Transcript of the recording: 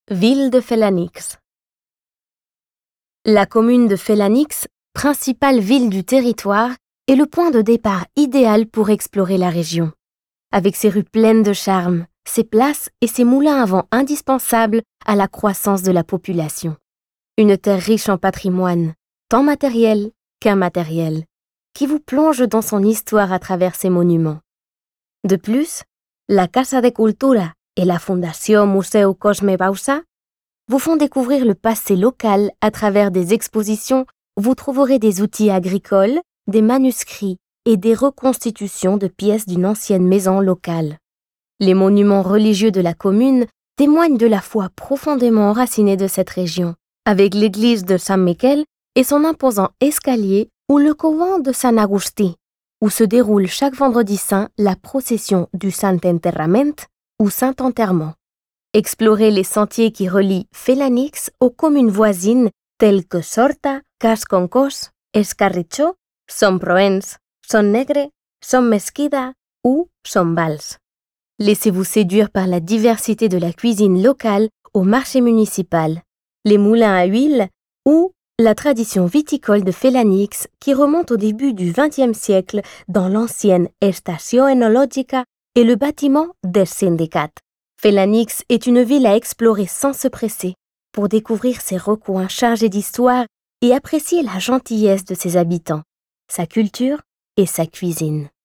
Ville de Félanix. La commune de Félanix, principale ville du territoire, est le point de départ idéal pour explorer la région. Avec ses rues pleines de charme, ses places et ses moulins à vent indispensables à la croissance de la population. Une terre riche en patrimoine, tant matériel qu'immatériel, qui vous plonge dans son histoire à travers ses monuments. De plus, la Casa de Cultura et la Fundació Museu Cosme Bauça vous font découvrir le passé local à travers des expositions où vous trouverez des outils agricoles, des manuscrits et des reconstitutions de pièces d'une ancienne maison locale. Les monuments religieux de la commune témoignent de la foi profondément enracinée de cette région, avec l'église de San Miquel et son imposant escalier ou le couvent de San Agustí, où se déroule chaque vendredi saint la procession du Sant Enterrament ou Saint-Enterrement. Explorez les sentiers qui relient Félanix aux communes voisines telles que Sorta, Casconcós, Escarritxó, Son Proens, Son Negre, Son Mesquida ou Son Vals. Laissez-vous séduire par la diversité de la cuisine locale au marché municipal, les moulins à huile ou la tradition viticole de Félanix qui remonte au début du XXe siècle dans l'ancienne Estació Enològica et le bâtiment des Sindicat. Félanix est une ville à explorer sans se presser pour découvrir ses recoins chargés d'histoire et apprécier la gentillesse de ses habitants, sa culture et sa cuisine.